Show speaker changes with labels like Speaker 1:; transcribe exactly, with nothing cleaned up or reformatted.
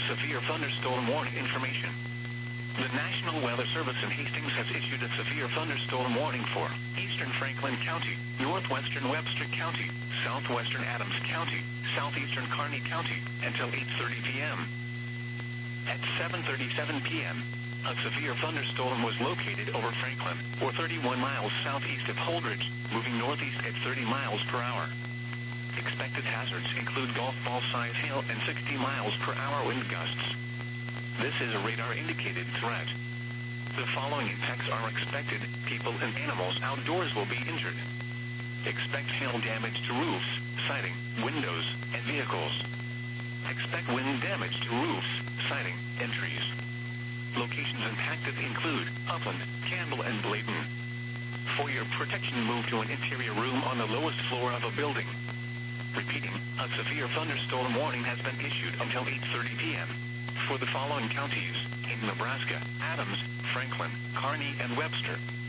Speaker 1: severe thunderstorm warning information. The National Weather Service in Hastings has issued a severe thunderstorm warning for eastern Franklin County, northwestern Webster County, southwestern Adams County, southeastern Kearney County until eight thirty p.m. At seven thirty-seven p.m., a severe thunderstorm was located over Franklin, or thirty-one miles southeast of Holdridge, moving northeast at thirty miles per hour. Expected hazards include golf ball-sized hail and sixty miles per hour wind gusts. This is a radar-indicated threat. The following impacts are expected. People and animals outdoors will be injured. Expect hail damage to roofs, siding, windows, and vehicles. Expect wind damage to roofs, siding, and trees. Locations impacted include Upland, Campbell, and Bladen. For your protection, move to an interior room on the lowest floor of a building. Repeating, a severe thunderstorm warning has been issued until eight thirty p.m. for the following counties in Nebraska: Adams, Franklin, Kearney, and Webster.